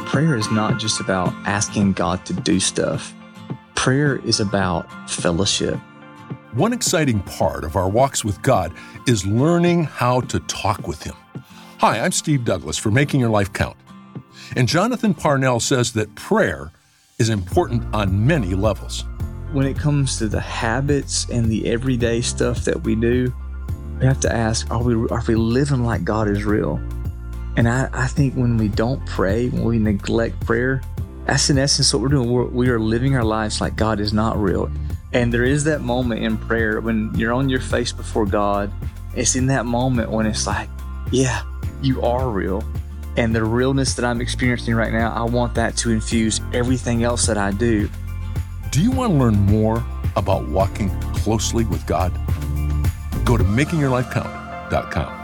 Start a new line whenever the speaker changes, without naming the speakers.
prayer is not just about asking God to do stuff. Prayer is about fellowship.
One exciting part of our walks with God is learning how to talk with Him. Hi, I'm Steve Douglas for Making Your Life Count. And Jonathan Parnell says that prayer is important on many levels.
When it comes to the habits and the everyday stuff that we do, we have to ask, are we living like God is real? And I think when we don't pray, when we neglect prayer, that's in essence what we're doing. We are living our lives like God is not real. And there is that moment in prayer when you're on your face before God. It's in that moment when it's like, yeah, you are real. And the realness that I'm experiencing right now, I want that to infuse everything else that I do.
Do you want to learn more about walking closely with God? Go to makingyourlifecount.com.